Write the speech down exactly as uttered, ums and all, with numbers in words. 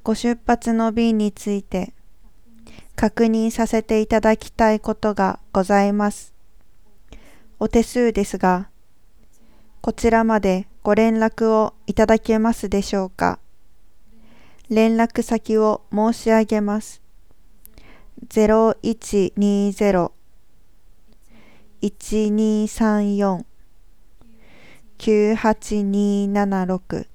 ご出発の便について確認させていただきたいことがございます。お手数ですが、こちらまでご連絡をいただけますでしょうか。連絡先を申し上げます。ゼロいちにゼロ いちにさんよん きゅうはちにーななろく